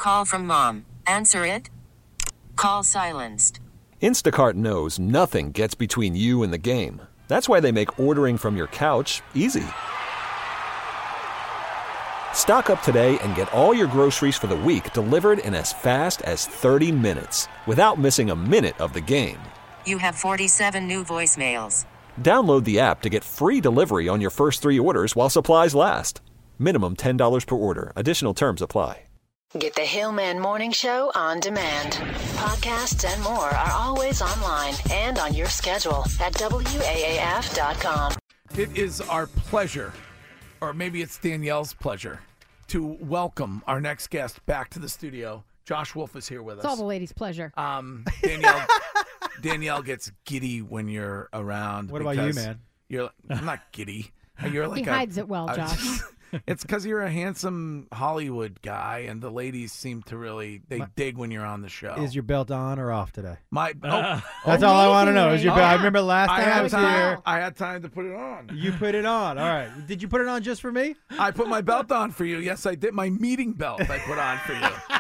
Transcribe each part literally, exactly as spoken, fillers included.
Call from mom. Answer it. Call silenced. Instacart knows nothing gets between you and the game. That's why they make ordering from your couch easy. Stock up today and get all your groceries for the week delivered in as fast as thirty minutes without missing a minute of the game. You have forty-seven new voicemails. Download the app to get free delivery on your first three orders while supplies last. Minimum ten dollars per order. Additional terms apply. Get the Hillman Morning Show on demand. Podcasts and more are always online and on your schedule at W A A F dot com. It is our pleasure, or maybe it's Danielle's pleasure, to welcome our next guest back to the studio. Josh Wolf is here with us. It's all the ladies' pleasure. Um, Danielle, Danielle gets giddy when you're around. What about you, man? You're I'm not giddy. You're like he a, hides it well, a- Josh. It's because you're a handsome Hollywood guy, and the ladies seem to really they My- dig when you're on the show. Is your belt on or off today? My oh, That's all I want to know. Is your Oh. belt? I remember last I time I, had was time. here. I had time to put it on. You put it on. All right. Did you put it on just for me? I put my belt on for you. Yes, I did. My meeting belt I put on for you.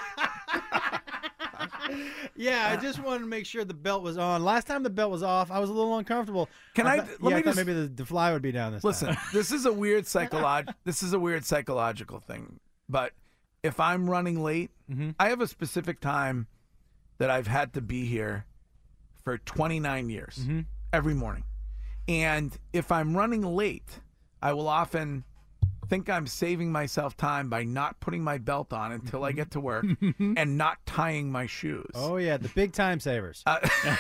Yeah, I just wanted to make sure the belt was on. Last time the belt was off, I was a little uncomfortable. Can I- thought- let yeah, me I thought just- maybe the, the fly would be down this Listen, time. this is a weird psycholog. This is a weird psychological thing. But if I'm running late, Mm-hmm. I have a specific time that I've had to be here for twenty-nine years Mm-hmm. every morning. And if I'm running late, I will often think I'm saving myself time by not putting my belt on until I get to work and not tying my shoes. Oh yeah, the big time savers. Uh,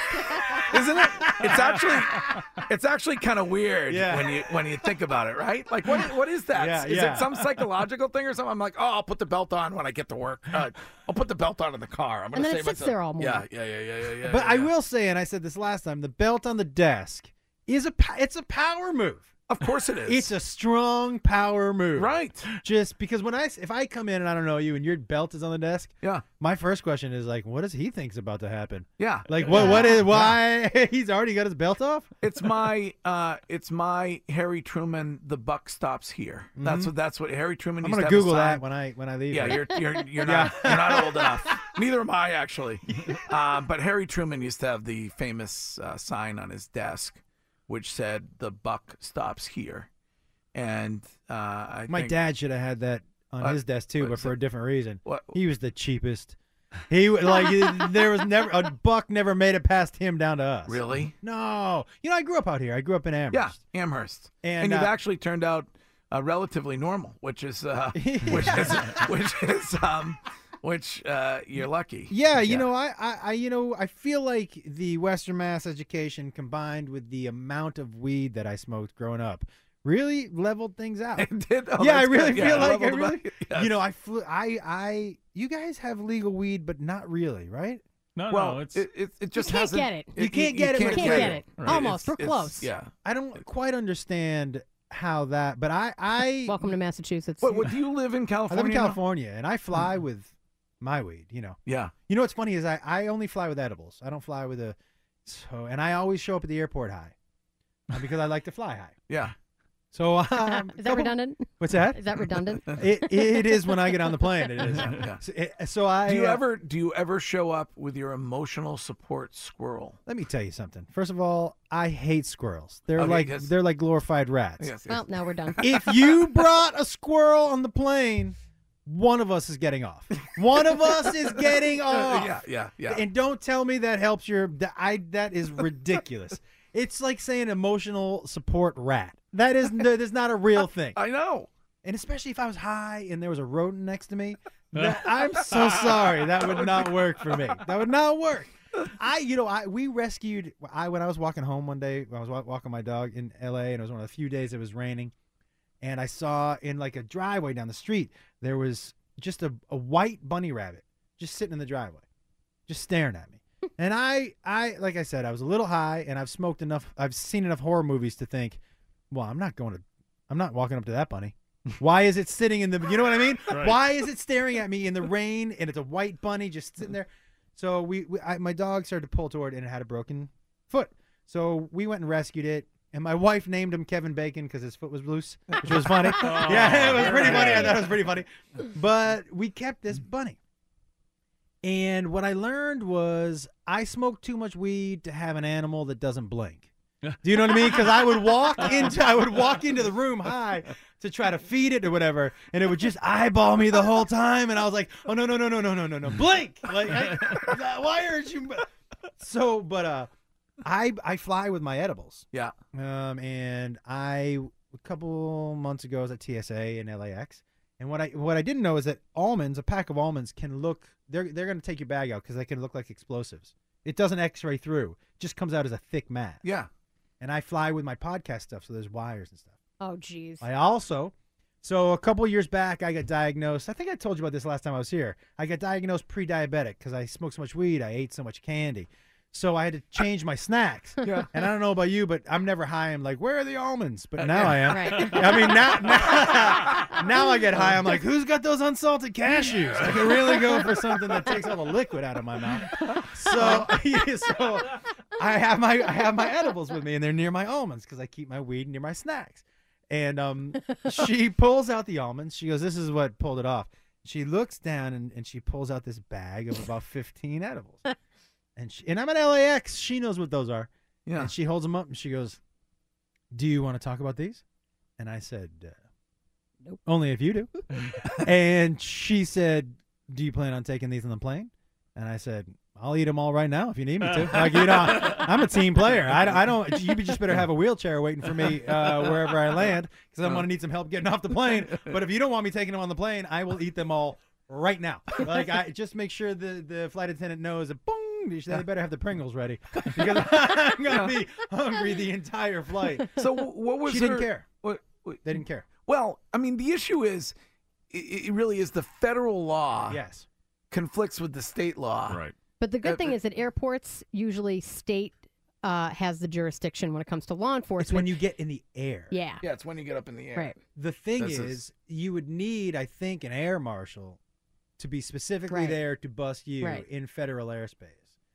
isn't it? It's actually, it's actually kind of weird Yeah. when you when you think about it, right? Like, what what is that? Yeah, is yeah. it some psychological thing or something? I'm like, oh, I'll put the belt on when I get to work. Uh, I'll put the belt on in the car. I'm gonna And then it save sits myself. there all morning. Yeah, yeah, yeah, yeah, yeah. yeah but yeah, I yeah. will say, and I said this last time, the belt on the desk is a pa- it's a power move. Of course it is. It's a strong power move. right. Just because when I if I come in and I don't know you and your belt is on the desk, Yeah, my first question is like, what does he think's about to happen? yeah. Like what what is why he's already got his belt off? It's my uh, it's my Harry Truman. The buck stops here. That's what that's what Harry Truman. Mm-hmm. I'm used gonna to have a Google sign. that when I when I leave. Yeah, here. you're you're you're not you're not old enough. Neither am I actually. Uh, but Harry Truman used to have the famous uh, sign on his desk, which said "The buck stops here," and uh, I My think, dad should have had that on Uh, his desk too, what but is for it? a different reason. What? He was the cheapest. He w- like there was never a buck never made it past him down to us. Really? No, you know I grew up out here. I grew up in Amherst. Yeah, Amherst, And, and, you've uh, actually turned out uh, relatively normal, which is uh, which is which is um, which uh, you're lucky. Yeah, you know, I, I, I, you know, I feel like the Western Mass education combined with the amount of weed that I smoked growing up really leveled things out. It did. Oh, yeah, I that's really good. feel Yeah, like I leveled really, about- yes. you know, I flew, I, I, you guys have legal weed, but not really, right? No, Well, no, it's it, it, it just can't hasn't. get it. You can't get it, You but can't it's get legal. it. Right. Almost. It's- We're it's- close. Yeah. I don't quite understand how that, but I, I, Welcome to Massachusetts. What, what? Do you live in I California? live in now? California, and I fly with my weed. You know, Yeah. you know what's funny is I, I only fly with edibles. I don't fly with a, so, and I always show up at the airport high, uh, because I like to fly high. Yeah. So um, Is that couple- redundant? What's that? Is that redundant? It it is when I get on the plane. It is. Yeah. So, it- so I. Do you uh, ever do you ever show up with your emotional support squirrel? Let me tell you something. First of all, I hate squirrels. They're Okay, like yes. they're like glorified rats. Yes. yes. Well, now we're done. If you brought a squirrel on the plane, one of us is getting off. One of us is getting off. yeah. Yeah. Yeah. And don't tell me that helps your. That, I that is ridiculous. It's like saying emotional support rat. That is that is not a real thing. I know. And especially if I was high and there was a rodent next to me, that, I'm so sorry. That would not work for me. That would not work. I, you know, I we rescued. I when I was walking home one day, when I was wa- walking my dog in L A, and it was one of the few days it was raining, and I saw in like a driveway down the street there was just a, a white bunny rabbit just sitting in the driveway, just staring at me. And I, I, like I said, I was a little high, and I've smoked enough. I've seen enough horror movies to think, well, I'm not going to, I'm not walking up to that bunny. Why is it sitting in the, you know what I mean? Right. Why is it staring at me in the rain, and it's a white bunny just sitting there? So we, we I, my dog started to pull toward it, and it had a broken foot. So we went and rescued it, and my wife named him Kevin Bacon because his foot was loose, which was funny. Yeah, it was pretty funny. I thought it was pretty funny. But we kept this bunny. And what I learned was I smoked too much weed to have an animal that doesn't blink. Do you know what I mean? Because I would walk into I would walk into the room high to try to feed it or whatever, and it would just eyeball me the whole time. And I was like, "Oh no no no no no no no no blink! Like, I, why aren't you?" So, but uh, I I fly with my edibles. Yeah. Um, and I a couple months ago I was at T S A in L A X, and what I what I didn't know is that almonds, a pack of almonds, can look they're they're gonna take your bag out because they can look like explosives. It doesn't X-ray through; it just comes out as a thick mass. Yeah. And I fly with my podcast stuff, so there's wires and stuff. Oh, geez. I also, so a couple years back, I got diagnosed. I think I told you about this last time I was here. I got diagnosed pre-diabetic because I smoked so much weed. I ate so much candy. So I had to change my snacks. Yeah. And I don't know about you, but I'm never high. I'm like, where are the almonds? But now I am. Right. I mean, now, now, now I get high. I'm like, who's got those unsalted cashews? I can really go for something that takes all the liquid out of my mouth. So, so I have my I have my edibles with me, and they're near my almonds because I keep my weed near my snacks. And um, she pulls out the almonds. She goes, this is what pulled it off. She looks down, and, and she pulls out this bag of about fifteen edibles. And she, and I'm at L A X. She knows what those are. Yeah. And she holds them up and she goes, do you want to talk about these? And I said, uh, nope. Only if you do. And she said, do you plan on taking these on the plane? And I said, I'll eat them all right now if you need me to. Like, you know, I'm a team player. I, I don't. You just better have a wheelchair waiting for me uh, wherever I land because I'm going to need some help getting off the plane. But if you don't want me taking them on the plane, I will eat them all right now. Like, I just make sure the, the flight attendant knows that, boom, they better have the Pringles ready because I'm going to be hungry the entire flight. So what was She her, didn't care. What, what, They didn't care. Well, I mean, the issue is, it, it really is the federal law Yes. conflicts with the state law. Right. But the good Uh, thing the- is that airports usually state uh, has the jurisdiction when it comes to law enforcement. It's when you get in the air. yeah. Yeah, it's when you get up in the air. Right. The thing This is, is- you would need, I think, an air marshal to be specifically Right. there to bust you Right. in federal airspace.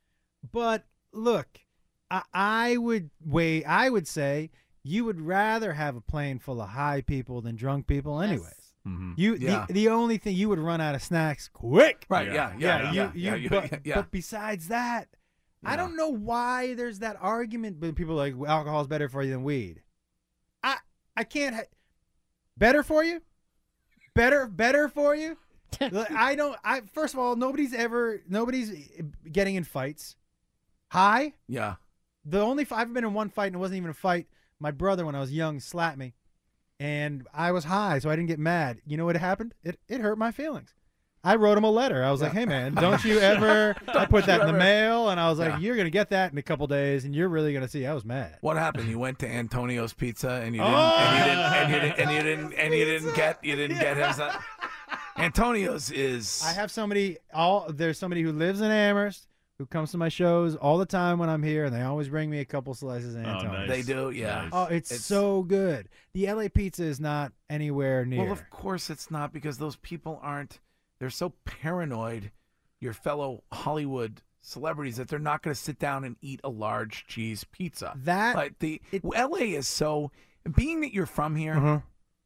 But look, I, I would wait. I would say you would rather have a plane full of high people than drunk people, Yes. anyways. Mm-hmm. You Yeah. the, the only thing you would run out of snacks quick. Right. Yeah. Yeah. Yeah. Yeah, Yeah. you, yeah, you, yeah, but, yeah. but besides that, I Yeah. don't know why there's that argument. But people are like alcohol's better for you than weed. I I can't. Ha- better for you? Better better for you? Like, I don't. I first of all, nobody's ever nobody's getting in fights. High. Yeah. The only I've been in one fight and it wasn't even a fight. My brother, when I was young, slapped me, and I was high, so I didn't get mad. You know what happened? It it hurt my feelings. I wrote him a letter. I was like, "Hey man, don't you ever?" I put that in the mail, and I was like, Yeah. "You're gonna get that in a couple days, and you're really gonna see." I was mad. What happened? You went to Antonio's Pizza and you didn't, Oh! and you didn't, and you didn't, and you didn't, and you didn't get, you didn't get him. Some, Antonio's is. I have somebody. All there's somebody who lives in Amherst who comes to my shows all the time when I'm here, and they always bring me a couple slices of Oh, Antonio's. nice. They do, yeah. Nice. Oh, it's, It's- so good. The L A pizza is not anywhere near. Well, of course it's not because those people aren't. They're so paranoid. Your fellow Hollywood celebrities that they're not going to sit down and eat a large cheese pizza. That- like the it- L A is so. Being that you're from here, Uh-huh.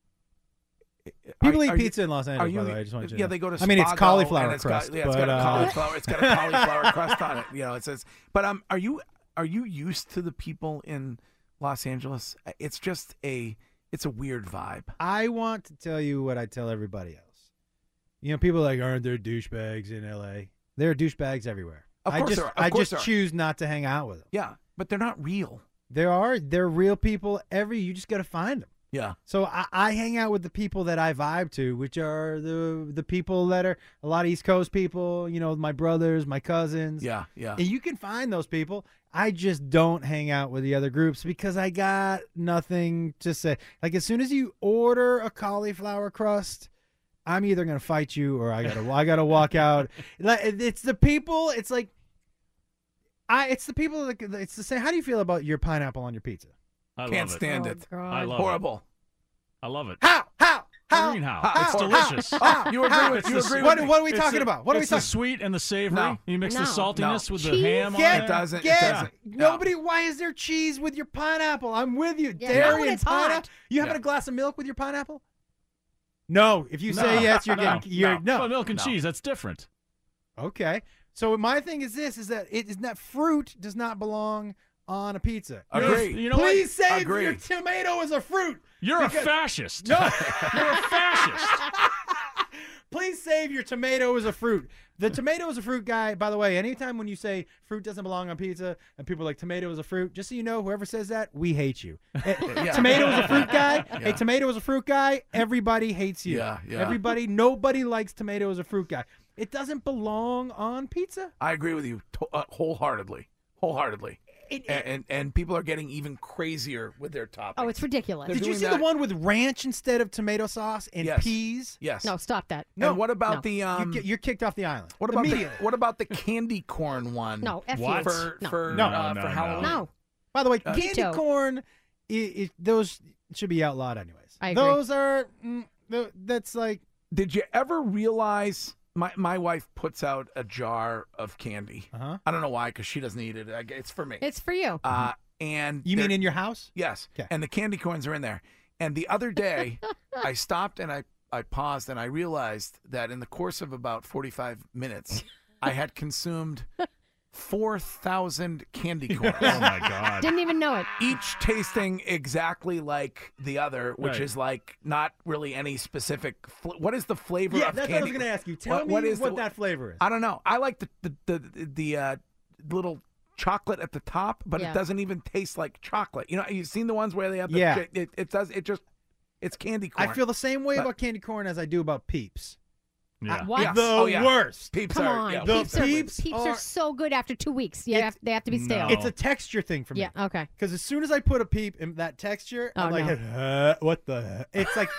are- People are eat you- pizza in Los Are Angeles, you? by the way. I just want you to yeah, know. they go to. I mean, it's Spago, cauliflower and it's crust, Got, yeah, it's but, got a uh, cauliflower. It's got a cauliflower crust on it. You know, it says. But um, are you are you used to the people in Los Angeles? It's just a. It's a weird vibe. I want to tell you what I tell everybody else. You know, people are like, aren't there douchebags in L A? There are douchebags everywhere. Of I course just, there are. Of I course just there are. choose not to hang out with them. Yeah, but they're not real. There are, they're real people. Every you just got to find them. Yeah. So I, I hang out with the people that I vibe to, which are the the people that are a lot of East Coast people. You know, my brothers, my cousins. Yeah. Yeah. And you can find those people. I just don't hang out with the other groups because I got nothing to say. Like as soon as you order a cauliflower crust, I'm either gonna fight you or I gotta I gotta walk out. Like, it's the people. It's like I. It's the people. That, it's the same. How do you feel about your pineapple on your pizza? I Can't love it. stand Oh, it. God. I love Horrible. it. I love it. How? How? How? Green how? How? It's How? delicious. How? You agree How? with It's you the- agree What, with me? what are we It's talking the- about? What are we it's the talking? sweet and the savory. No. You mix the No. saltiness No. with the Cheese? ham on Get- there. It doesn't. Get- It doesn't. Nobody. Why is there cheese with your pineapple? I'm with you. Yeah, Dairy not when and it's hot. pineapple. You having Yeah. a glass of milk with your pineapple? No. If you No. say yes, you're no, getting. You're, no. no. But milk and No. cheese, that's different. Okay. So my thing is this: is that it is that fruit does not belong on a pizza. Agree. You know Please what? save Agree. your tomato as a fruit. You're Because- a fascist. No. You're a fascist. Please save your tomato as a fruit. The tomato as a fruit guy, by the way, anytime when you say fruit doesn't belong on pizza and people are like tomato is a fruit, just so you know, whoever says that, we hate you. Eh, Tomato is a fruit guy. Yeah. A tomato is a fruit guy. Everybody hates you. Yeah, yeah. Everybody, nobody likes tomato as a fruit guy. It doesn't belong on pizza. I agree with you to- uh, wholeheartedly. Wholeheartedly. It- and, and and people are getting even crazier with their toppings. Oh, it's ridiculous. They're Did you doing see that- the one with ranch instead of tomato sauce and Yes. peas? Yes. No, stop that. No. And what about No. the You um? get, you're kicked off the island. what about the, immediately? what about the candy corn one? No, F What? you. For no. for No. uh, No, for no, Halloween. no. By the way, Uh, candy Veto. corn, i i those should be outlawed anyways. I agree. Those are mm, th- that's like Did you ever realize my my wife puts out a jar of candy? uh-huh. I don't know why, because she doesn't eat it. I g- It's for me. It's for you. Uh, and You mean there- in your house? Yes. 'Kay. And the candy corns are in there. And the other day, I stopped and I, I paused and I realized that in the course of about forty-five minutes, I had consumed four thousand candy corns. Oh my God. Didn't even know it. Each tasting exactly like the other, which Right. is like not really any specific. Fl- what is the flavor Yeah, of that's candy? what I was going to ask you. Tell What- me what is what the- that flavor is. I don't know. I like the the the, the uh, little chocolate at the top, but Yeah. it doesn't even taste like chocolate. You know, you've seen the ones where they have the Yeah. it, it does it just it's candy corn. I feel the same way But- about candy corn as I do about Peeps. Yeah. What? Yes. The Oh, yeah. worst. Peeps Come are on. yeah, The Peeps, are, Peeps peeps are- are so good after two weeks. Yeah, It's- they have to be stale. No. It's a texture thing for me. Yeah, okay. Because as soon as I put a peep in that texture, I'm Oh, like, no. "Huh, what the? heck?" It's like,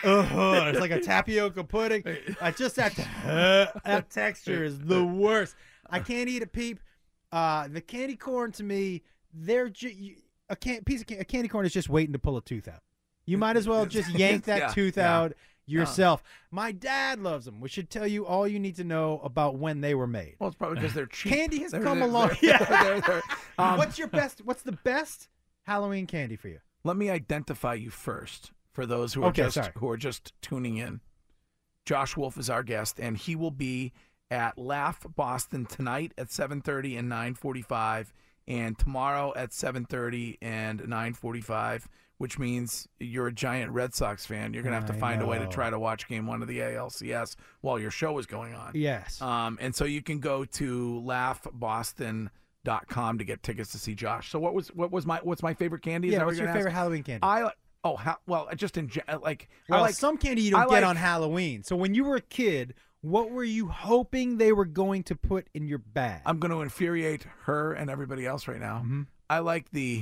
uh, it's like a tapioca pudding. I just that huh, that texture is the worst. I can't eat a peep. Uh, the candy corn to me, they're ju- you, a can- piece of can- a candy corn is just waiting to pull a tooth out. You might as well just yank that Yeah, tooth yeah. out yourself. My dad loves them, which should tell you all you need to know about when they were made. Well, it's probably because they're cheap. Candy has They're- come they're- along. they're- Yeah. they're- they're- um, what's your best? What's the best Halloween candy for you? let me identify you first for those who are Okay, just sorry. who are just tuning in. Josh Wolf is our guest, and he will be at Laugh Boston tonight at seven thirty and nine forty-five, and tomorrow at seven thirty and nine forty-five. Which means you're a giant Red Sox fan. You're gonna have to I find a way to know. try to watch Game One of the A L C S while your show is going on. Yes. Um, and so you can go to laugh boston dot com to get tickets to see Josh. So what was what was my what's my favorite candy? Is yeah. that what What's you're your gonna favorite ask? Halloween candy? I oh ha, well just in gen- like well, I like some candy you don't I get like- on Halloween. So when you were a kid, what were you hoping they were going to put in your bag? I'm going to infuriate her and everybody else right now. Mm-hmm. I like the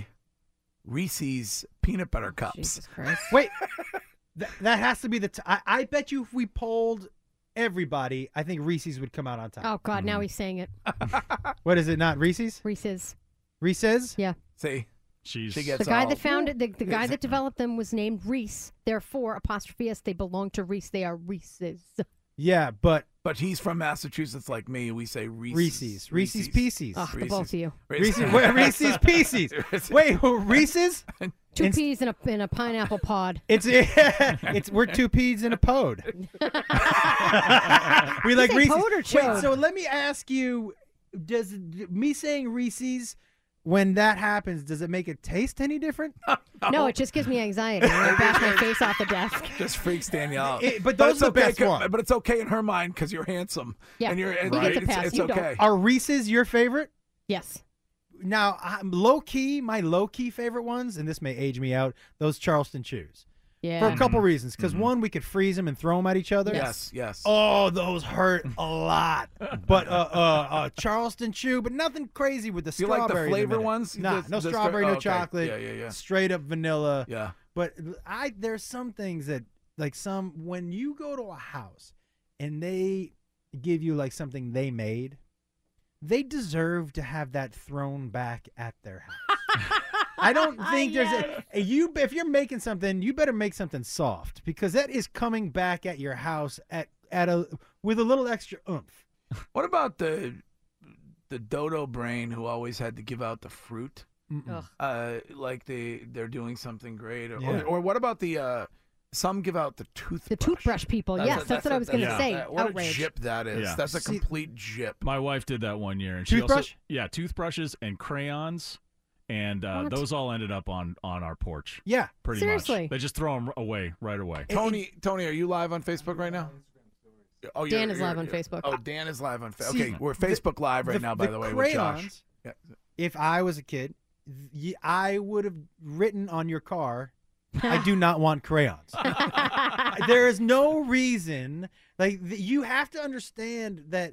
Reese's peanut butter cups. Jesus Christ. Wait, Th- that has to be the. T- I, I bet you if we polled everybody, I think Reese's would come out on top. Oh, God, now he's saying it. What is it? Not Reese's? Reese's. Reese's? Yeah. See, She's she gets The guy all- that found it, the, the guy that developed them was named Reese. Therefore, apostrophe S, they belong to Reese. They are Reese's. Yeah, but But he's from Massachusetts, like me. We say Reese's. Reese's, Reese's Pieces, Ugh, the both of you. Reese's, wait, Reese's Pieces. Wait, who- Reese's? Two Ins- peas in a, in a pineapple pod. It's it's we're two peas in a pod. we like say Reese's. pod or Wait, chode? so let me ask you: Does me saying Reese's when that happens, does it make it taste any different? No, it just gives me anxiety. I'm gonna bash my face off the desk. Just freaks Danielle out. It- but those it's are the okay, best 'cause- one. But it's okay in her mind because you're handsome. Yeah, and you're and you get it's, the pass. it's You don't. okay. Are Reese's your favorite? Yes. Now, I'm low key, my low key favorite ones, and this may age me out. Those Charleston chews Yeah. for a couple reasons. Because one, we could freeze them and throw them at each other. Yes, yes. Oh, those hurt a lot. But uh, uh, uh, Charleston chew, but nothing crazy with the You like the strawberry. in flavor minute. ones? Nah, The- no the stra- strawberry, oh, no okay. chocolate. Yeah, yeah, yeah. Straight up vanilla. Yeah. But I there's some things that like some when you go to a house and they give you like something they made, they deserve to have that thrown back at their house. I don't think there's a, a you if you're making something, you better make something soft because that is coming back at your house at at a with a little extra oomph. What about the the dodo brain who always had to give out the fruit? Ugh. Uh, like they they're doing something great, or, Yeah. or, or what about the uh, some give out the toothbrush. The toothbrush people. That's yes, a- that's, what a- I was going to yeah. say. that- What Outrage. a jip that is. Yeah. That's a See- complete jip. My wife did that one year, and she Toothbrush? also yeah, toothbrushes and crayons, and uh, What? those all ended up on on our porch. Yeah. Pretty Seriously? much. They just throw them away right away. Tony, Tony, are you live on Facebook right now? Oh, Dan you're- is you're- live on you're- Facebook. Oh, Dan is live on Facebook. See, Okay, we're Facebook Live right now, by the, way, with Josh. crayons, Yeah. If I was a kid, y- I would have written on your car, I do not want crayons. There is no reason. Like, th- you have to understand that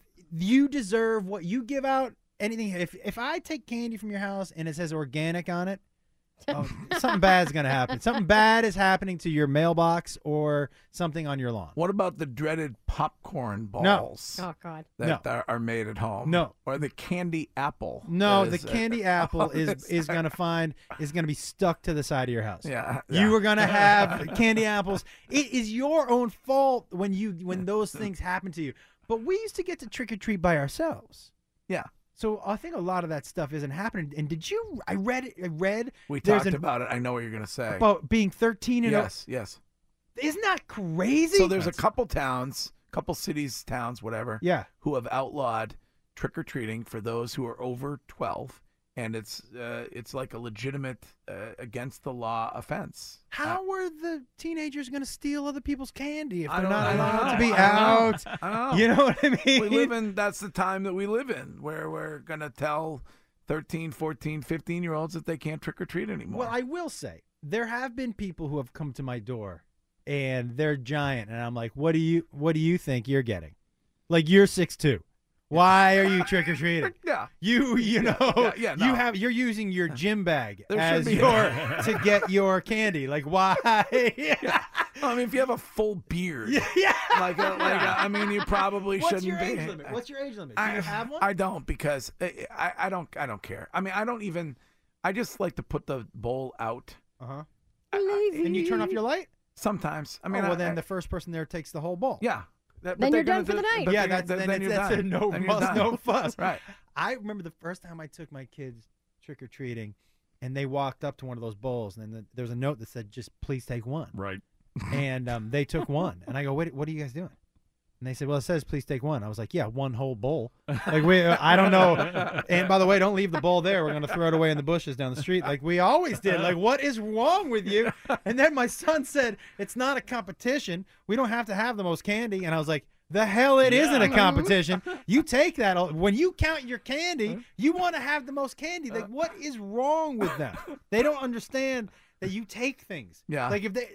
you deserve what you give out. Anything. If if I take candy from your house and it says organic on it, oh, something bad's gonna happen. Something bad is happening to your mailbox or something on your lawn. What about the dreaded popcorn No. balls Oh, God. that No. are, are made at home? No. Or the candy apple? No, that the is, uh, candy apple oh, is it's- is gonna find is gonna be stuck to the side of your house. Yeah. You yeah. were gonna have candy apples. It is your own fault when you when those things happen to you. But we used to get to trick or treat by ourselves. Yeah. So I think a lot of that stuff isn't happening. And did you? I read it. I read We there's talked an- about it. I know what you're going to say. about being thirteen and yes, yes. oh, isn't that crazy? So there's a couple towns, couple cities, towns, whatever, yeah. who have outlawed trick-or-treating for those who are over twelve. And it's uh, it's like a legitimate uh, against the law offense. How are the teenagers going to steal other people's candy if I they're don't- not I don't allowed know. to be I don't know. out? I don't know. You know what I mean? We live in, that's the time that we live in, where we're going to tell thirteen, fourteen, fifteen year olds that they can't trick or treat anymore. Well, I will say there have been people who have come to my door and they're giant, and I'm like, "What do you What do you think you're getting? Like you're six two. Why are you trick or treating? yeah. You you know yeah, yeah, you no. have you're using your gym bag There as should be- your to get your candy. Like why? yeah. I mean, if you have a full beard, yeah. yeah. like, a, like a, I mean, you probably What's shouldn't your be. age limit? What's your age limit? Do I, you have one? I don't because I, I, I don't I don't care. I mean, I don't even. I just like to put the bowl out. uh huh. Lazy. And you turn off your light? Sometimes. I mean, oh, well, I, then I- the first person there takes the whole bowl. yeah. That, Then they're you're done gonna for do- the night. but Yeah, they're- that's then, then, then it's, you're that's a done. no Then you're muss, done. no fuss. Right. I remember the first time I took my kids trick or treating, and they walked up to one of those bowls, and then the, there was a note that said, "Just please take one." Right. And um, they took one, and I go, "What? What are you guys doing?" And they said, "Well, it says please take one." I was like, "Yeah, one whole bowl." Like we, I don't know. And by the way, don't leave the bowl there. We're gonna throw it away in the bushes down the street, like we always did. Like, what is wrong with you? And then my son said, "It's not a competition. We don't have to have the most candy." And I was like, "The hell it isn't a competition. You take that all- when you count your candy. You want to have the most candy. Like, what is wrong with them? They don't understand that you take things. Yeah. Like if they."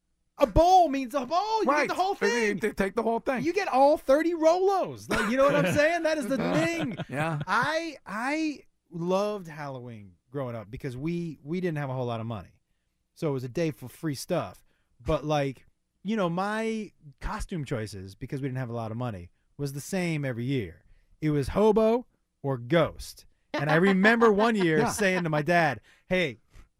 A bowl means a bowl. You right. get the whole They- thing. They take the whole thing. You get all thirty Rolos. Like, you know what I'm saying? That is the thing. yeah. I I loved Halloween growing up because we we didn't have a whole lot of money. So it was a day for free stuff. But like, you know, my costume choices, because we didn't have a lot of money, was the same every year. It was hobo or ghost. And I remember one year Yeah. saying to my dad, "Hey,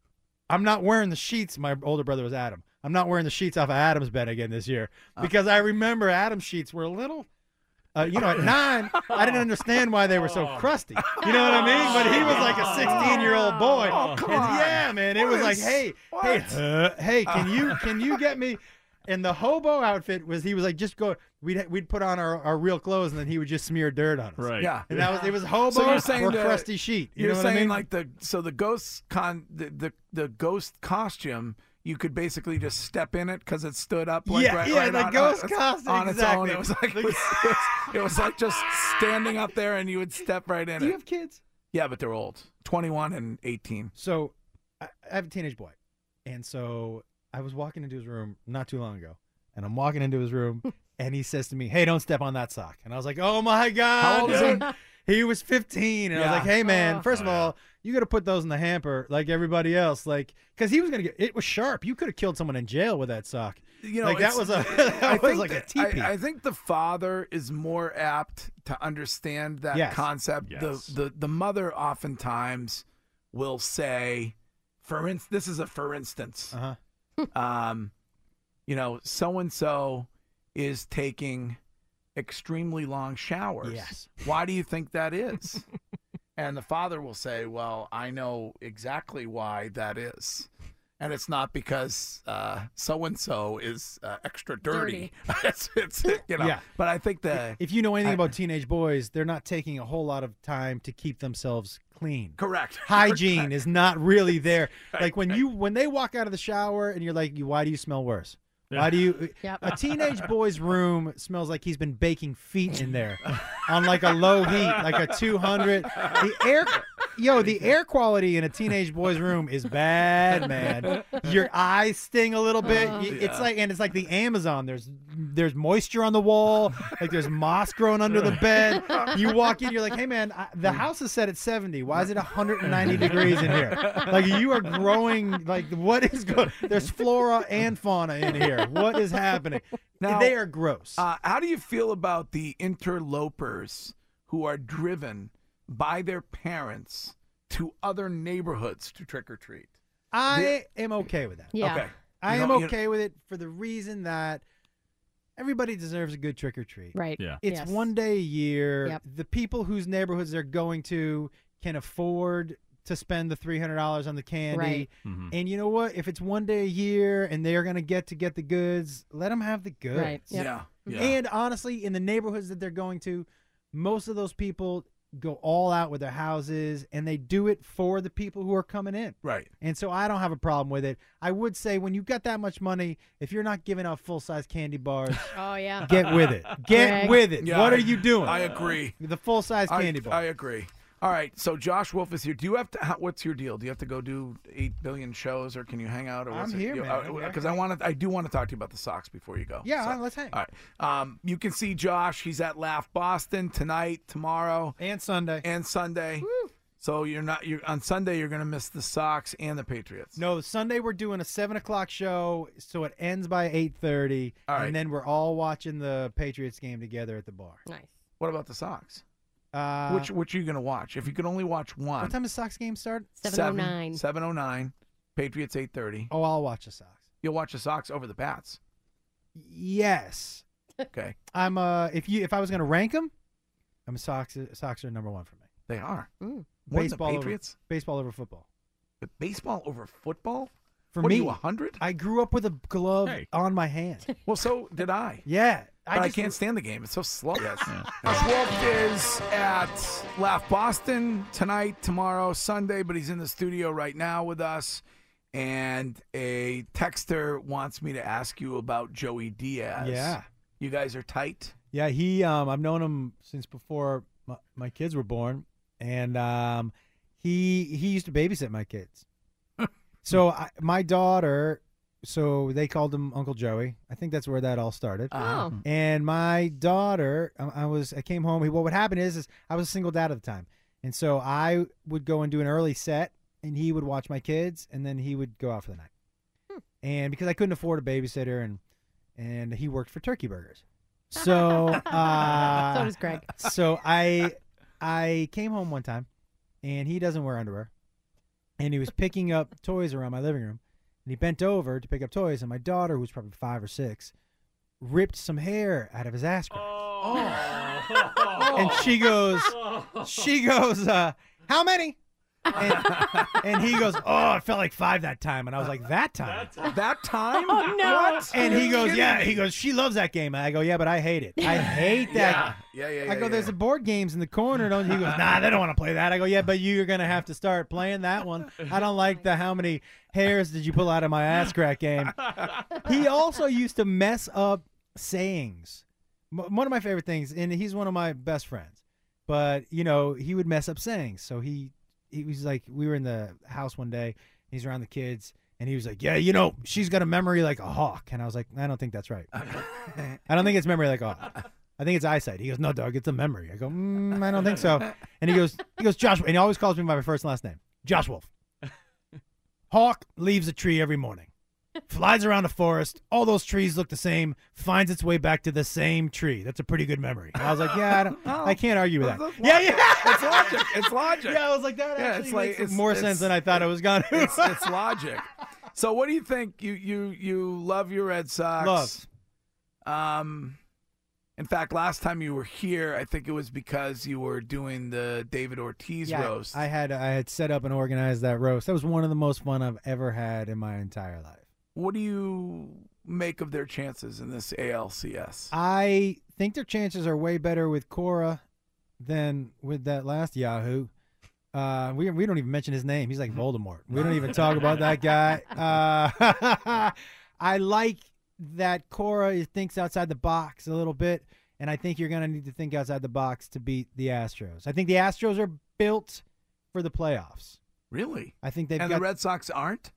I'm not wearing the sheets." My older brother was Adam. I'm not wearing the sheets off of Adam's bed again this year because I remember Adam's sheets were a little, uh, you know, at nine, I didn't understand why they were so crusty. You know what I mean? But he was like a sixteen-year-old boy. Oh, come And on. yeah, man, it What was like, is- hey, what? hey, uh, hey, can you can you get me? And the hobo outfit was he was like, just go. We'd we'd put on our, our real clothes and then he would just smear dirt on us. Right. Yeah. And that was it was hobo So you're saying or the- crusty sheet. You You're know what saying I mean? like the so the ghost con the, the the ghost costume. You could basically just step in it because it stood up. Like, Yeah, right, yeah, right the on, ghost on, costume, on its exactly. own. It was like it was, it was, it was like just standing up there, and you would step right in Do you it. have kids? Yeah, but they're old, twenty-one and eighteen. So I, I have a teenage boy, and so I was walking into his room not too long ago, and I'm walking into his room, and he says to me, "Hey, don't step on that sock." And I was like, "Oh my god!" How old is he? dude." He was fifteen, and I Yeah. was like, "Hey, man, first of Oh, yeah. all, you got to put those in the hamper like everybody else, like because he was gonna get it was sharp. You could have killed someone in jail with that sock. You know, like that it's- was a I that was think like a that- teepee. I, I think the father is more apt to understand that Yes. concept. Yes. The the the mother oftentimes will say, for instance, this is a for instance. uh-huh. um, you know, so and so is taking extremely long showers. Yes. Why do you think that is? And the father will say, well, I know exactly why that is. And it's not because uh, so-and-so is uh, extra dirty. it's, it's, you know, Yeah. But I think the... If you know anything I- about teenage boys, they're not taking a whole lot of time to keep themselves clean. Correct. Hygiene is not really there. Like when you when they walk out of the shower and you're like, why do you smell worse? Why do you? Yep. A teenage boy's room smells like he's been baking feet in there on like a low heat, like a two hundred. The air, yo, the air quality in a teenage boy's room is bad, man. Your eyes sting a little bit. Y- It's like, and it's like the Amazon. There's there's moisture on the wall, like there's moss growing under the bed. You walk in, you're like, hey man, I, the house is set at seventy. Why is it one hundred ninety degrees in here? Like you are growing. Like what is going? There's flora and fauna in here. What is happening? Now, they are gross. Uh, how do you feel about the interlopers who are driven by their parents to other neighborhoods to trick or treat? I am okay with that. Yeah. Okay. I You am don't- you- okay with it for the reason that everybody deserves a good trick or treat. Right. Yeah. It's Yes. one day a year. Yep. The people whose neighborhoods they're going to can afford to spend the three hundred dollars on the candy. Right. Mhm. And you know what? If it's one day a year and they're going to get to get the goods, let them have the goods. Right. Yep. Yeah. Yeah. And honestly, in the neighborhoods that they're going to, most of those people go all out with their houses and they do it for the people who are coming in. Right. And so I don't have a problem with it. I would say when you've got that much money, if you're not giving out full-size candy bars, Oh yeah. get with it. Get Greg. with it. Yeah, what I- are you doing? I agree. The full-size I, candy bar. I agree. All right, so Josh Wolf is here. Do you have to? How, what's your deal? Do you have to go do eight billion shows, or can you hang out? Or what's I'm it? here, you, man. Yeah, Because I want to. I do want to talk to you about the Sox before you go. Yeah, So, let's hang. All right. Um, you can see Josh. He's at Laugh Boston tonight, tomorrow, And Sunday. and Sunday. So you're not. You're on Sunday. You're going to miss the Sox and the Patriots. No, Sunday we're doing a seven o'clock show, so it ends by eight thirty, All right. and then we're all watching the Patriots game together at the bar. Nice. What about the Sox? Uh, which which are you going to watch? If you could only watch one. what time does Sox game start? seven oh nine. Seven oh nine. Patriots eight thirty. Oh, I'll watch the Sox. You'll watch the Sox over the Pats. Yes, Okay, I'm. Uh, if you if I was gonna rank them, I'm Sox. Sox are number one for me. they are. Mm. More than Baseball the over- Patriots. Baseball over football. But baseball over football? For what me, are you, one hundred? I grew up with a glove Hey. on my hand. Well, so did I. Yeah, But I, just- can't stand the game. It's so slow. Yes. Josh Wolf is at Laugh Boston tonight, tomorrow, Sunday, but he's in the studio right now with us. And a texter wants me to ask you about Joey Diaz. Yeah, You guys are tight? yeah. He, um, I've known him since before my, my kids were born, and um, he he used to babysit my kids. So I, my daughter, so they called him Uncle Joey. I think that's where that all started. Uh-huh. Oh. And my daughter, I, I was, I came home. What would happen is, is I was a single dad at the time, and so I would go and do an early set, and he would watch my kids, and then he would go out for the night. Hmm. And because I couldn't afford a babysitter, and and he worked for Turkey Burgers, so uh, So does Greg. so I I came home one time, and he doesn't wear underwear, and he was picking up toys around my living room, and he bent over to pick up toys, and my daughter, who's probably five or six, ripped some hair out of his ass crack. And she goes, she goes, uh, how many? And, and he goes, oh, it felt like five that time. And I was like, that time? That time? Oh, no. What? And Are he you goes, kidding yeah. me? He goes, she loves that game. And I go, yeah, but I hate it. I hate that. Yeah, yeah, yeah. I go, yeah. there's a board games in the corner. Don't you? He goes, nah, they don't want to play that. I go, yeah, but you're going to have to start playing that one. I don't like the how many hairs did you pull out of my ass crack game. He also used to mess up sayings. M- One of my favorite things, and he's one of my best friends, but, you know, he would mess up sayings. So he, he was like, we were in the house one day, he's around the kids, and he was like, yeah, you know, she's got a memory like a hawk. And I was like, I don't think that's right. I don't think it's memory like a hawk. I think it's eyesight. He goes, no, dog, it's a memory. I go, mm, I don't think so. And he goes, he goes, Josh, and he always calls me by my first and last name, Josh Wolf. Hawk leaves a tree every morning, flies around the forest. All those trees look the same, finds its way back to the same tree. That's a pretty good memory. And I was like, yeah, I, don't, I can't argue with that. That's Yeah, logic. yeah. It's logic. It's logic. Yeah, I was like, that Yeah, actually it's like- makes it's- more it's- sense than I thought it was going to. It's, it's logic. So, what do you think? You you you love your Red Sox. Love. Um, In fact, last time you were here, I think it was because you were doing the David Ortiz Yeah, roast. I had I had set up and organized that roast. That was one of the most fun I've ever had in my entire life. What do you make of their chances in this A L C S? I think their chances are way better with Cora than with that last Yahoo. Uh, we we don't even mention his name. He's like Voldemort. We don't even talk about that guy. Uh, I like that Cora thinks outside the box a little bit, and I think you're going to need to think outside the box to beat the Astros. I think the Astros are built for the playoffs. Really? I think they've and got. the Red Sox aren't?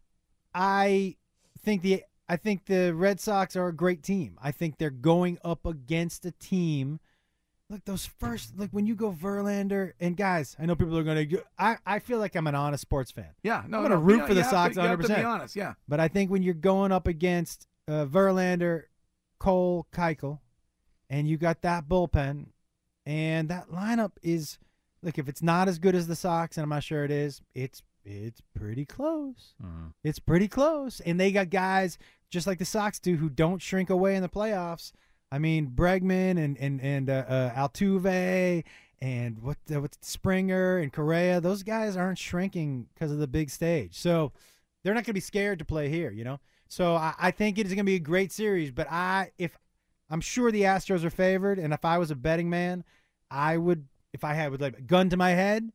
I think the I think the Red Sox are a great team. I think they're going up against a team. Look, those first, like when you go Verlander, and guys, I know people are going to, I, I feel like I'm an honest sports fan. Yeah, no, I'm going no, to root yeah, for the you have Sox to, one hundred percent. You have to be honest, yeah. But I think when you're going up against uh, Verlander, Cole, Keuchel, and you got that bullpen, and that lineup is, look, if it's not as good as the Sox, and I'm not sure it is, it's it's pretty close. Mm-hmm. It's pretty close. And they got guys, just like the Sox do, who don't shrink away in the playoffs. I mean, Bregman and and and uh, uh, Altuve and what uh, what's Springer and Correa, those guys aren't shrinking because of the big stage. So they're not going to be scared to play here, you know. So I, I think it is going to be a great series. But I, if I'm sure the Astros are favored, and if I was a betting man, I would, if I had with like a gun to my head,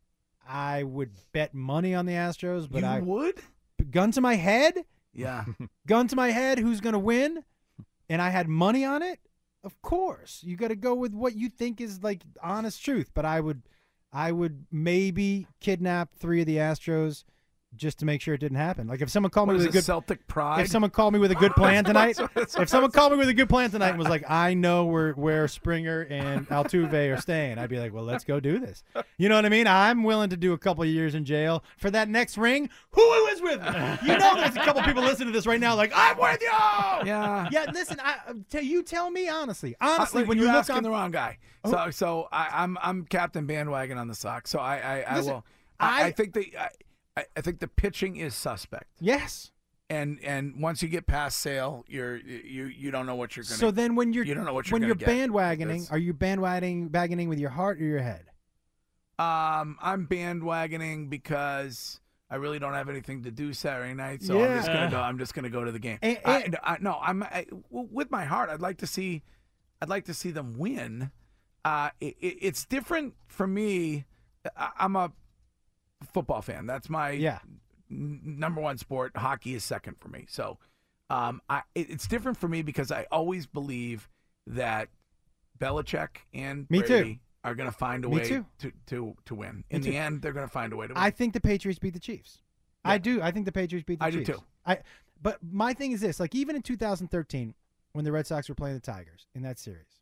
I would bet money on the Astros. But you I would? Gun to my head, Yeah. gun to my head, who's going to win? And I had money on it, of course. You got to go with what you think is like honest truth. But I would, I would maybe kidnap three of the Astros just to make sure it didn't happen. Like if someone called What me is with a it, good Celtic pride? if someone called me with a good plan tonight, That's what- that's if someone called me with a good plan tonight and was like, I know where where Springer and Altuve are staying, I'd be like, well, let's go do this. You know what I mean? I'm willing to do a couple of years in jail for that next ring. Who is with me? You know, there's a couple people listening to this right now, like, I'm with you. Yeah. Yeah. Listen, I tell you, tell me honestly, honestly, Uh, when you're you look asking on the wrong guy. So, so I, I'm I'm Captain Bandwagon on the Sox. So I I, I Listen, will. I, I- I think the I, I I think the pitching is suspect. yes. And and once you get past Sale, you're you you don't know what you're gonna. So then, when you're you don't know what you're when gonna you're get. bandwagoning, That's- are you bandwagoning bandwagoning with your heart or your head? Um, I'm bandwagoning because I really don't have anything to do Saturday night, so I'm Yeah. just gonna go. I'm just gonna go to the game. And- I- and- I, no, I'm I, w- with my heart. I'd like to see, I'd like to see them win. Uh, it, it, it's different for me. I, I'm a football fan. That's my Yeah. n- number one sport. Hockey is second for me. So, um, I it, it's different for me because I always believe that Belichick and Me too. Brady are going to find a Me way too. to, to to win. In too. the end, they're going to find a way to win. I think the Patriots beat the Chiefs. I do. I think the Patriots beat the I do Chiefs. too. I. But my thing is this: like even in two thousand thirteen, when the Red Sox were playing the Tigers in that series,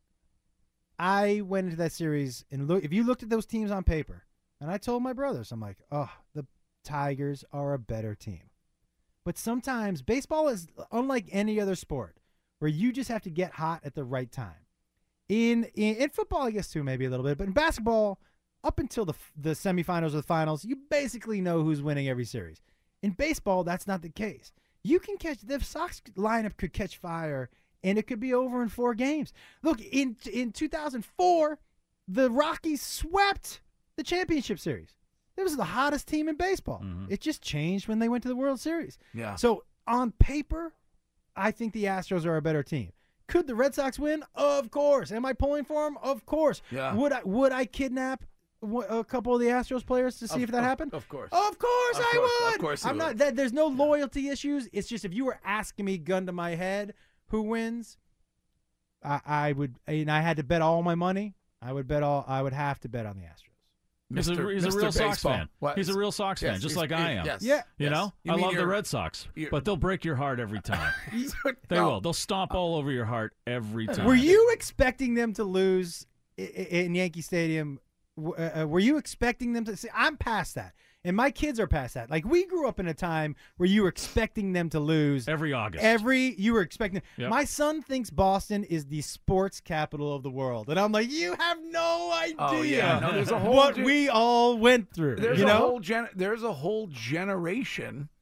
I went into that series and look. If you looked at those teams on paper, and I told my brothers, I'm like, oh, the Tigers are a better team. But sometimes baseball is unlike any other sport, where you just have to get hot at the right time. In in, in football, I guess too, maybe a little bit, but in basketball, up until the the semifinals or the finals, you basically know who's winning every series. In baseball, that's not the case. You can catch the Sox lineup could catch fire, and it could be over in four games. Look, in in two thousand four, the Rockies swept the championship series. It was the hottest team in baseball. Mhm. It just changed when they went to the World Series. Yeah. So on paper, I think the Astros are a better team. Could the Red Sox win? Of course. Am I pulling for them? Of course. Yeah. Would I would I kidnap w- a couple of the Astros players to see Of- if that of- happened? of course. Of course Of I course. would. Of course you I'm not. would. That, there's no loyalty issues. It's just if you were asking me, gun to my head, who wins, I, I would. And I had to bet all my money. I would bet all. I would have to bet on the Astros. He's a, Mister he's a Mister real Sox Baseball. fan. What? He's a real Sox Yes, fan, just he's- like I am. Yes. Yeah. You Yes. know, You I mean love the you're- Red Sox, you're- but they'll break your heart every time. They No. will. They'll stomp all over your heart every time. Were you expecting them to lose i- i- in Yankee Stadium? W- Uh, uh, were you expecting them to? See, I'm past that, and my kids are past that. Like we grew up in a time where you were expecting them to lose every August? Every you were expecting. Yep. My son thinks Boston is the sports capital of the world, and I'm like, you have no idea. Oh, yeah. No, there's a whole what gen- we all went through. There's you a know, whole gen- there's a whole generation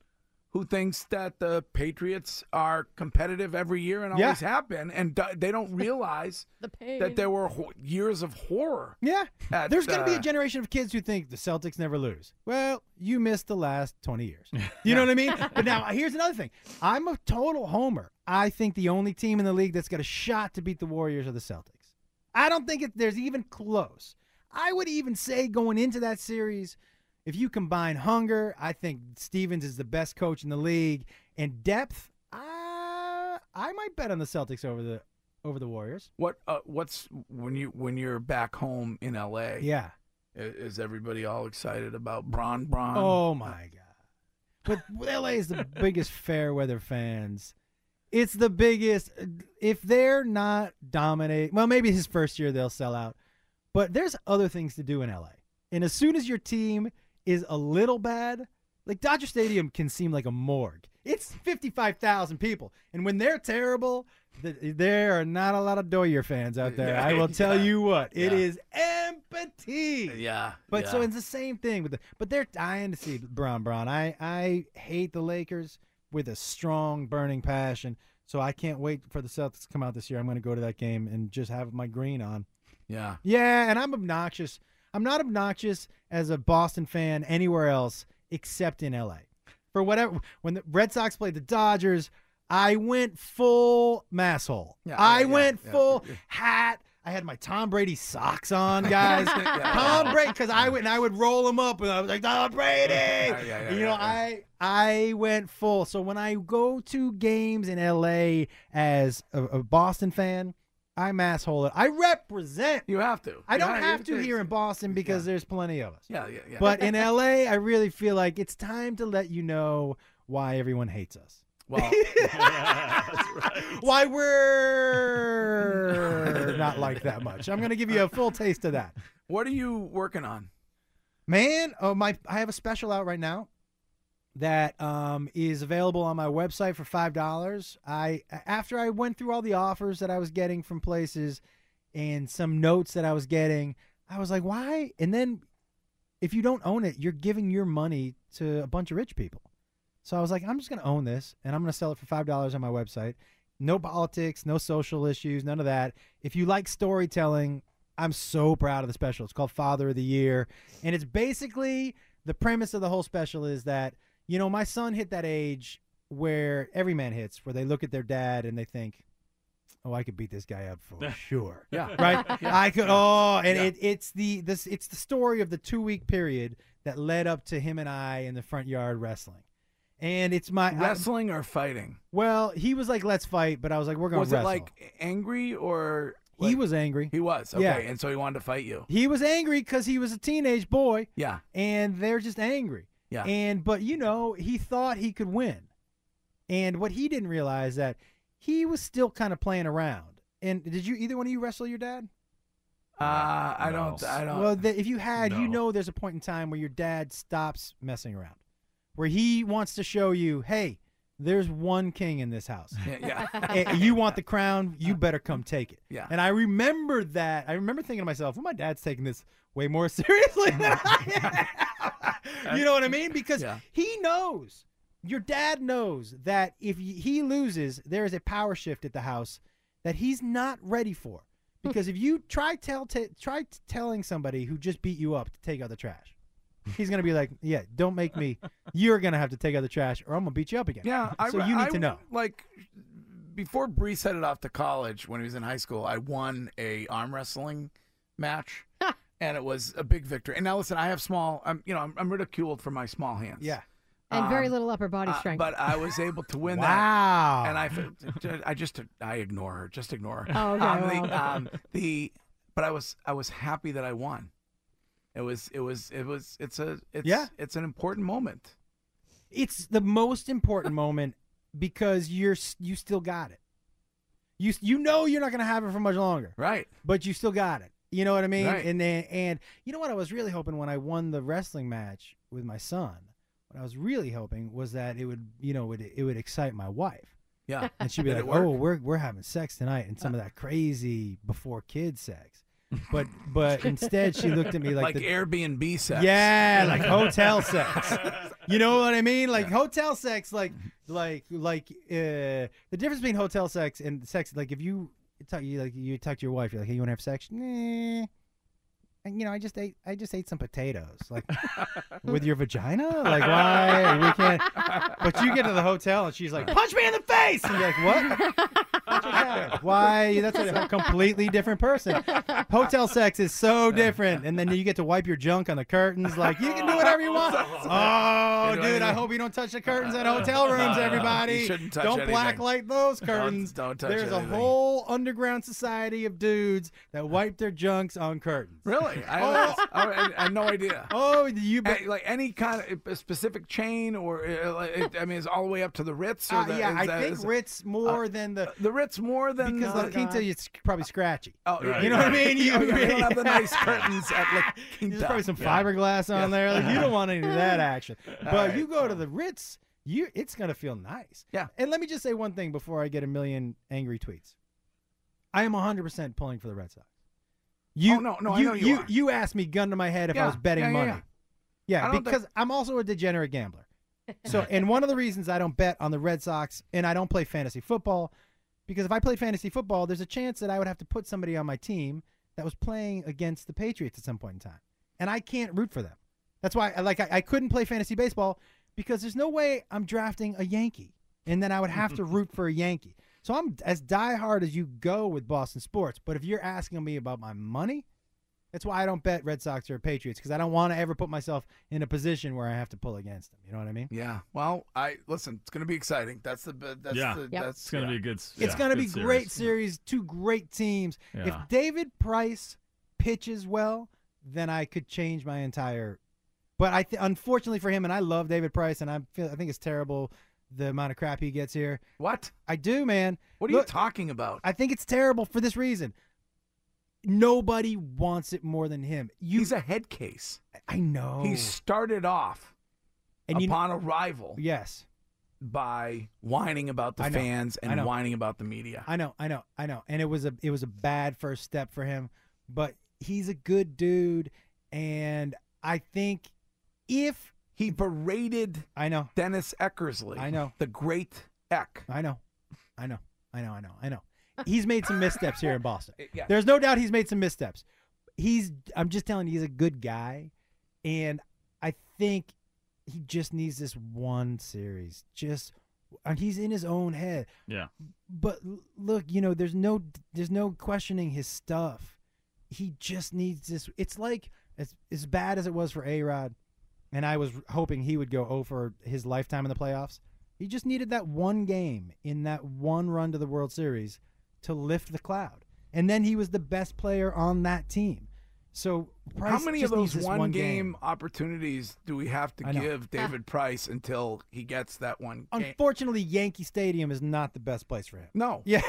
who thinks that the Patriots are competitive every year and Yeah. always have been, and do- they don't realize The pain. that there were ho- years of horror. Yeah. At, There's going to be uh, a generation of kids who think the Celtics never lose. Well, you missed the last twenty years. You know what I mean? But now, here's another thing. I'm a total homer. I think the only team in the league that's got a shot to beat the Warriors are the Celtics. I don't think it, there's even close. I would even say going into that series, if you combine hunger, I think Stevens is the best coach in the league, and depth, uh, I might bet on the Celtics over the over the Warriors. What uh, what's when you when you're back home in L A? Yeah. i- is everybody all excited about Bron Bron? Oh my God! But L A is the biggest fair weather fans. It's the biggest. If they're not dominating, well, maybe his first year they'll sell out. But there's other things to do in L A. And as soon as your team is a little bad, like Dodger Stadium can seem like a morgue. It's fifty-five thousand people. And when they're terrible, th- there are not a lot of Doyer fans out there. Yeah, I will tell yeah, you what, it yeah. is empty. Yeah, But yeah. so it's the same thing with the, but they're dying to see Bron Bron. I, I hate the Lakers with a strong burning passion. So I can't wait for the Celtics to come out this year. I'm going to go to that game and just have my green on. yeah. Yeah, and I'm obnoxious. I'm not obnoxious as a Boston fan anywhere else except in L A. For whatever, when the Red Sox played the Dodgers, I went full masshole. Yeah, I yeah, went yeah, full yeah. hat. I had my Tom Brady socks on, guys. Tom Brady, because I went and I would roll them up, and I was like, Tom Brady. Yeah, yeah, yeah, you know, yeah, I I went full. So when I go to games in L A as a, a Boston fan, I'm asshole it. I represent. You have to. I don't Yeah, have you- to here in Boston because Yeah. there's plenty of us. Yeah, yeah, yeah. But in L A, I really feel like it's time to let you know why everyone hates us. well, Why we're not like that much. I'm going to give you a full taste of that. what are you working on? Man, oh my! I have a special out right now that um, is available on my website for five dollars. I after I went through all the offers that I was getting from places and some notes that I was getting, I was like, why? And then if you don't own it, you're giving your money to a bunch of rich people. So I was like, I'm just going to own this, and I'm going to sell it for five dollars on my website. No politics, no social issues, none of that. If you like storytelling, I'm so proud of the special. It's called Father of the Year, and it's basically the premise of the whole special is that, you know, my son hit that age where every man hits, where they look at their dad and they think, oh, I could beat this guy up for sure. Yeah. Right? I could. Oh, and Yeah. it, it's the this it's the story of the two week period that led up to him and I in the front yard wrestling. And it's my I- Wrestling or fighting? well, he was like, "Let's fight," but I was like, "We're going Was to it wrestle." like angry or he like- was angry. He was okay, Yeah. and so he wanted to fight you. He was angry because he was a teenage boy, Yeah, and they're just angry. yeah. And but you know, he thought he could win, and what he didn't realize that he was still kind of playing around. And did you either one of you wrestle your dad? uh, I No. don't. I don't. Well, the, if you had, you No. know, there's a point in time where your dad stops messing around, where he wants to show you, hey, there's one king in this house. yeah, yeah. Eh, you want the crown, you better come take it. Yeah. And I remember that. I remember thinking to myself, well, my dad's taking this way more seriously than I am. You know what I mean? Because Yeah. he knows, your dad knows that if y- he loses, there is a power shift at the house that he's not ready for. Because if you try tell t- try t- telling somebody who just beat you up to take out the trash, he's gonna be like, "Yeah, don't make me. You're gonna have to take out the trash, or I'm gonna beat you up again." Yeah, I, So you need I- to know. Like before Brees headed off to college, when he was in high school, I won a arm wrestling match, and it was a big victory. And now listen, I have small. I'm you know I'm, I'm ridiculed for my small hands. Yeah. and very Um, little upper body Uh, strength. but I was able to win that. Wow. And I, I just, I ignore her. Just ignore her. Oh, okay, Um, well. the, um, the, but I was, I was happy that I won. It was, it was, it was. It's a, it's, Yeah. it's an important moment. It's the most important moment because you're s- you still got it. You s- you know you're not gonna have it for much longer, Right. but you still got it. You know what I mean? Right. And then and you know what I was really hoping when I won the wrestling match with my son. What I was really hoping was that it would you know it, it would excite my wife, Yeah. and she'd be Did like, it work? "Oh, we're we're having sex tonight," and some of that crazy before kid sex. but but instead she looked at me like, Like the, Airbnb sex. yeah, like hotel sex. You know what I mean? Like hotel sex, like like like uh, the difference between hotel sex and sex. Like if you talk, you like you talk to your wife, you're like, hey, you want to have sex? Nah. And, you know, I just ate. I just ate some potatoes, like with your vagina. Like why we can't? But you get to the hotel and she's like, "Punch me in the face!" And you're like, "What? Why? That's a completely different person." Hotel sex is so different, and then you get to wipe your junk on the curtains. Like you can do whatever you want. Oh, dude, I hope you don't touch the curtains at hotel rooms. Everybody, You shouldn't touch don't anything. blacklight those curtains. Don't touch There's anything. a whole underground society of dudes that wipe their junks on curtains. Really? I, I, I, I had no idea. Oh, you bet. Hey, like any kind of a specific chain, or uh, like, it, I mean, it's all the way up to the Ritz. Or Uh, the, yeah, is I that- think is- Ritz more than the the Ritz more than because uh, La Quinta it's probably scratchy. Oh, Right. You know what I mean? You Oh, yeah, they really don't have the nice curtains at La Quinta. There's probably some Yeah. fiberglass on there. Like, you don't want any of that action. But right. you go to the Ritz, you it's gonna feel nice. Yeah. And let me just say one thing before I get a million angry tweets. I am one hundred percent pulling for the Red Sox. You, Oh, no, no, I you, know you you, are. you asked me gun to my head if I Yeah, was betting yeah, yeah, money. yeah. Yeah, I don't because think- I'm also a degenerate gambler. So, and one of the reasons I don't bet on the Red Sox and I don't play fantasy football, because if I played fantasy football, there's a chance that I would have to put somebody on my team that was playing against the Patriots at some point in time, and I can't root for them. That's why, like, I, I couldn't play fantasy baseball because there's no way I'm drafting a Yankee, and then I would have to root for a Yankee. So I'm as diehard as you go with Boston sports. But if you're asking me about my money, that's why I don't bet Red Sox or Patriots, because I don't want to ever put myself in a position where I have to pull against them. You know what I mean? Yeah. Well, I listen. It's going to be exciting. That's the. That's Yeah. The, Yep. That's It's going to yeah. be a good. It's yeah, going to good be great series. series, two great teams. Yeah. If David Price pitches well, then I could change my entire. But I, th- unfortunately for him, and I love David Price, and I feel I think it's terrible the amount of crap he gets here. What? I do, man. What are Look, you talking about? I think it's terrible for this reason. Nobody wants it more than him. You, He's a head case. I know. He started off and you, upon arrival yes. by whining about the I know. fans I and know. whining about the media. I know, I know, I know. And it was a it was a bad first step for him, but he's a good dude, and I think if He berated I know, Dennis Eckersley. I know. The great Eck. I know, I know, I know, I know, I know. He's made some missteps here in Boston. Yeah. There's no doubt he's made some missteps. He's I'm just telling you, he's a good guy, and I think he just needs this one series. Just and he's in his own head. Yeah. But l- look, you know, there's no there's no questioning his stuff. He just needs this. It's like as as bad as it was for A-Rod, and I was hoping he would go oh for his lifetime in the playoffs. He just needed that one game in that one run to the World Series to lift the cloud, and then he was the best player on that team. So Price How many of just needs those this one, one game, opportunities do we have to I know. give David Price until he gets that one game? Unfortunately, Yankee Stadium is not the best place for him. No. Yeah.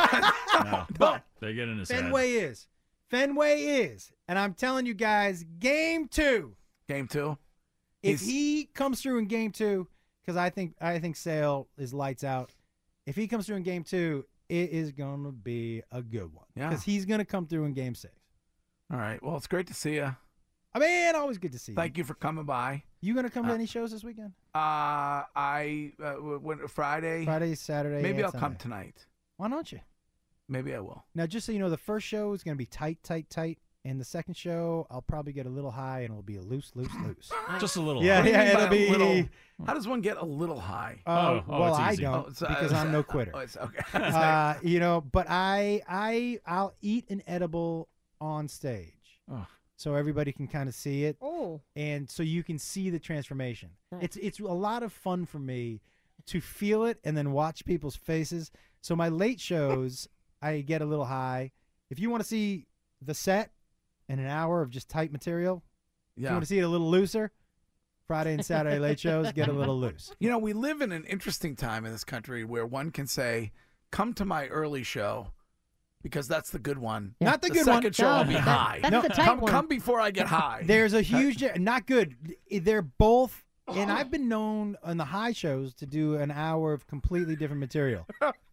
No. But They get in his head. Fenway is. Fenway is. And I'm telling you guys, game two, Game two. if He's- he comes through in game two, because I think I think Sale is lights out. If he comes through in game two, it is gonna be a good one. Yeah. Because he's gonna come through in game six. All right. Well, it's great to see you. I mean, always good to see you. Thank you for coming by. You gonna come to Uh, any shows this weekend? Uh, I uh, w- when Friday. Friday, Saturday. Maybe and I'll come Sunday. tonight. Why don't you? Maybe I will. Now, just so you know, the first show is gonna be tight, tight, tight, and the second show I'll probably get a little high and it'll be a loose, loose, loose. Just a little. Yeah, What do you yeah, mean by it'll a be. little- How does one get a little high? Uh, Oh, oh, well, it's I easy. don't Oh, so- because I'm no quitter. Oh, it's okay. uh, you know, but I, I, I'll eat an edible on stage, Oh. so everybody can kind of see it, Oh, and so you can see the transformation. Nice. It's it's a lot of fun for me to feel it and then watch people's faces. So my late shows, I get a little high. If you want to see the set in an hour of just tight material, if you yeah. want to see it a little looser, Friday and Saturday late shows get a little loose. You know, we live in an interesting time in this country where one can say, "Come to my early show," because that's the good one. Not the The good one. second show, I'll be That- high. that's No, the tight come, one. come before I get high. There's a huge, not good. They're both, and I've been known on the high shows to do an hour of completely different material.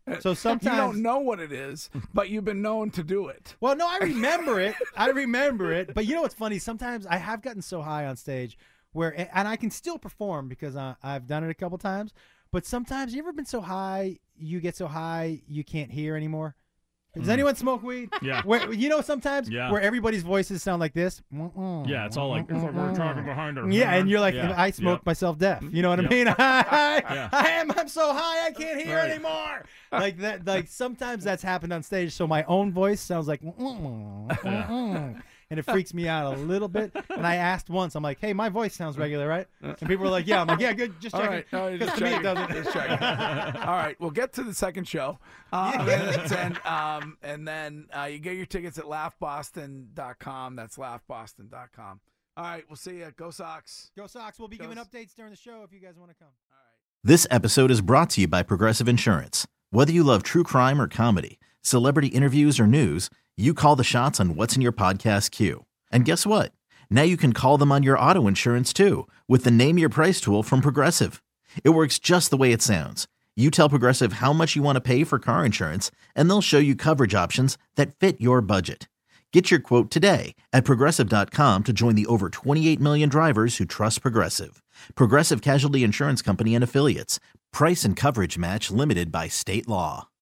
So You sometimes don't know what it is, but you've been known to do it. Well, no, I remember it. I remember it. But you know what's funny? Sometimes I have gotten so high on stage where, and I can still perform because uh, I've done it a couple times. But sometimes, you ever been so high, you get so high you can't hear anymore? Does anyone smoke weed? Yeah. Where, you know, sometimes Yeah. where everybody's voices sound like this. Yeah, it's all like, it's like we're talking behind her. Yeah, and you're like, Yeah. I smoked Yep. myself deaf. You know what Yep. I mean? I, Yeah. I am. I'm so high, I can't hear Right. anymore. Like that. Like sometimes that's happened on stage. So my own voice sounds like, and it freaks me out a little bit. And I asked once, I'm like, hey, my voice sounds regular, right? And people were like, yeah. I'm like, yeah, good. Just All checking. right, all right, Because just to me it checking, doesn't. just checking. All right, we'll get to the second show, um, and, and, um, and then uh, you get your tickets at laugh boston dot com. That's laugh boston dot com. All right, we'll see you. Go Sox. Go Sox. We'll be Go giving S- updates during the show if you guys want to come. This episode is brought to you by Progressive Insurance. Whether you love true crime or comedy, celebrity interviews or news, you call the shots on what's in your podcast queue. And guess what? Now you can call them on your auto insurance too with the Name Your Price tool from Progressive. It works just the way it sounds. You tell Progressive how much you want to pay for car insurance, and they'll show you coverage options that fit your budget. Get your quote today at Progressive dot com to join the over twenty-eight million drivers who trust Progressive. Progressive Casualty Insurance Company and Affiliates. Price and coverage match limited by state law.